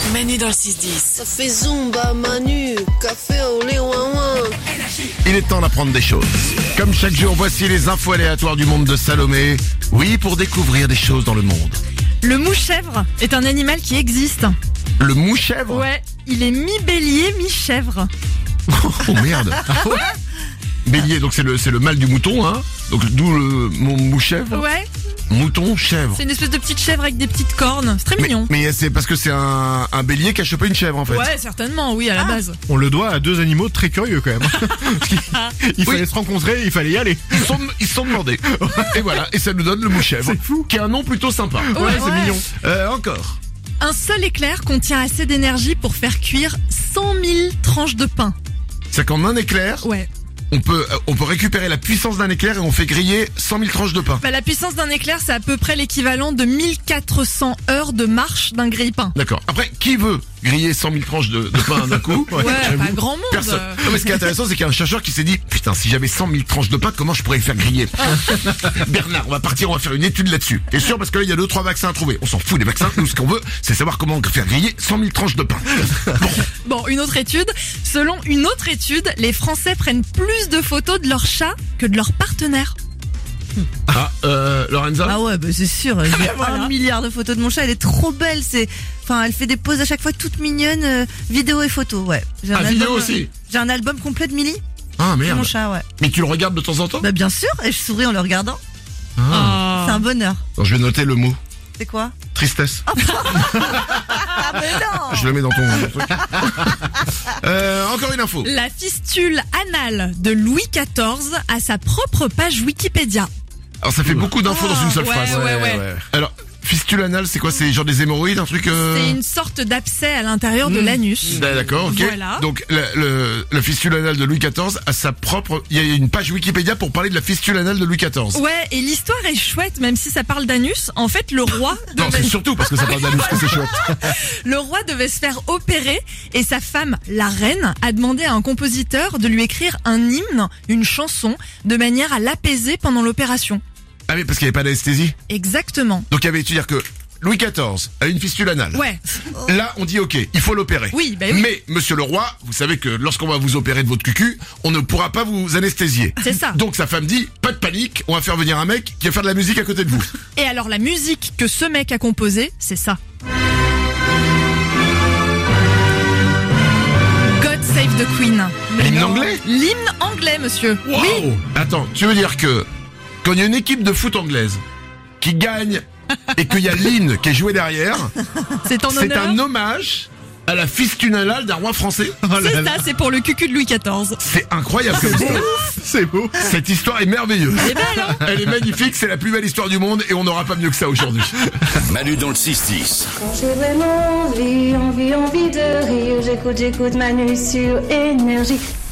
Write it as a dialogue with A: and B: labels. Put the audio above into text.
A: Manu dans le 6-10.
B: Ça fait Zumba, Manu, café au lait, ouin ouin.
C: Il est temps d'apprendre des choses. Comme chaque jour, voici les infos aléatoires du monde de Salomé. Oui, pour découvrir des choses dans le monde.
D: Le mou-chèvre est un animal qui existe.
C: Le mou-chèvre ?
D: Ouais, il est mi-bélier, mi-chèvre.
C: Oh merde. Bélier, donc c'est le mâle du mouton, hein. Donc d'où le mou-chèvre.
D: Ouais,
C: Mouton, chèvre.
D: c'est une espèce de petite chèvre avec des petites cornes. C'est très mignon.
C: Mais c'est parce que c'est un bélier qui a chopé une chèvre en fait.
D: Ouais, certainement, oui, à la base.
E: On le doit à deux animaux très curieux quand même. Il fallait se rencontrer, il fallait y aller.
C: Ils se sont demandés. Et voilà, et ça nous donne le mou-chèvre.
E: C'est fou.
C: Qui a un nom plutôt sympa.
D: Ouais,
E: c'est mignon.
C: Encore.
D: Un seul éclair contient assez d'énergie pour faire cuire 100 000 tranches de pain.
C: C'est qu'en un éclair,
D: Ouais.
C: on peut récupérer la puissance d'un éclair et on fait griller 100 000 tranches de pain.
D: Bah, la puissance d'un éclair, c'est à peu près l'équivalent de 1400 heures de marche d'un grille-pain.
C: D'accord. Après, qui veut griller 100 000 tranches de pain d'un coup?
D: Ouais, pas grand monde.
C: Personne. Non, mais ce qui est intéressant, c'est qu'il y a un chercheur qui s'est dit, putain, si j'avais 100 000 tranches de pain, comment je pourrais les faire griller? Bernard, on va faire une étude là-dessus. T'es sûr? Parce que là, il y a 2-3 vaccins à trouver. On s'en fout des vaccins. Nous, ce qu'on veut, c'est savoir comment faire griller 100 000 tranches de pain.
D: Bon, une autre étude. Selon une autre étude, les Français prennent plus de photos de leur chat que de leur partenaire.
C: Lorenza?
F: Ah ouais, bah c'est sûr. J'ai
D: voilà.
F: 1 milliard de photos de mon chat. Elle est trop belle. Elle fait des poses à chaque fois toutes mignonnes. Vidéo et photos, ouais. J'ai un
C: Vidéo
F: album,
C: aussi?
F: J'ai un album complet de Milly.
C: Ah,
F: C'est
C: merde.
F: mon chat, ouais.
C: Mais tu le regardes de temps en temps?
F: Bah bien sûr. Et je souris en le regardant. C'est un bonheur.
C: Alors, je vais noter le mot.
F: C'est quoi?
C: Tristesse.
F: Ah mais non.
C: Je le mets dans ton truc. Encore une info.
D: La fistule anale de Louis XIV a sa propre page Wikipédia.
C: Alors ça fait beaucoup d'infos dans une seule
D: ouais,
C: phrase.
D: ouais.
C: Alors, fistule anale, c'est quoi? C'est genre des hémorroïdes, un truc
D: C'est une sorte d'abcès à l'intérieur de l'anus.
C: D'accord, ok.
D: Voilà.
C: Donc la fistule anale de Louis XIV a sa propre... Il y a une page Wikipédia pour parler de la fistule anale de Louis XIV.
D: Ouais, et l'histoire est chouette, même si ça parle d'anus. En fait, le roi
C: Non, c'est
D: devait,
C: surtout parce que ça parle d'anus que c'est chouette.
D: le roi devait se faire opérer et sa femme, la reine, a demandé à un compositeur de lui écrire un hymne, une chanson, de manière à l'apaiser pendant l'opération.
C: Ah oui, parce qu'il n'y avait pas d'anesthésie.
D: Exactement.
C: Donc il y avait, tu veux dire que Louis XIV a une fistule anale.
D: Ouais.
C: Là, on dit ok, il faut l'opérer.
D: Oui, bah oui.
C: Mais, monsieur le roi, vous savez que lorsqu'on va vous opérer de votre cucu, on ne pourra pas vous anesthésier.
D: C'est ça.
C: Donc sa femme dit, pas de panique, on va faire venir un mec qui va faire de la musique à côté de vous.
D: Et alors la musique que ce mec a composée, c'est ça. God Save the Queen.
C: L'hymne anglais?
D: L'hymne anglais, monsieur.
C: Wow.
D: Oui.
C: Attends, tu veux dire que quand il y a une équipe de foot anglaise qui gagne et qu'il y a l'hymne qui est joué derrière,
D: C'est en
C: c'est
D: honneur.
C: un hommage à la fistule anale d'un roi français?
D: C'est ça, c'est pour le cucu de Louis XIV.
C: C'est incroyable comme histoire.
E: C'est beau.
C: Cette histoire est merveilleuse.
D: Elle est belle, hein?
C: Elle est magnifique, c'est la plus belle histoire du monde et on n'aura pas mieux que ça aujourd'hui.
G: Manu dans le 6-10.
H: Quand j'ai vraiment envie de rire, j'écoute Manu sur Énergie.